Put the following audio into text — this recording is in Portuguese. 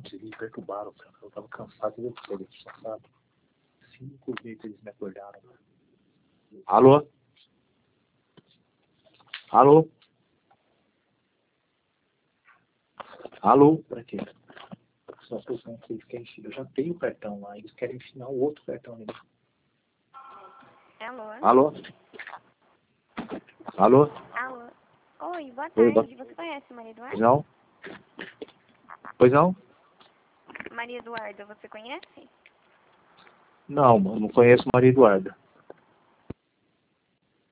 ontem eles me perturbaram, cara. Eu tava cansado de ver eles, sabe? 5 vezes eles me acordaram. Alô? Alô? Alô? Pra quê? Só a questão que eles querem ensinar. Eu já tenho o cartão lá, eles querem ensinar o outro cartão nele. Alô? Alô? Alô? Alô? Oi, boa Oi, tarde. Você conhece Maria Pois Eduarda? não? Pois não? Maria Eduarda, você conhece? Não, não conheço Maria Eduarda.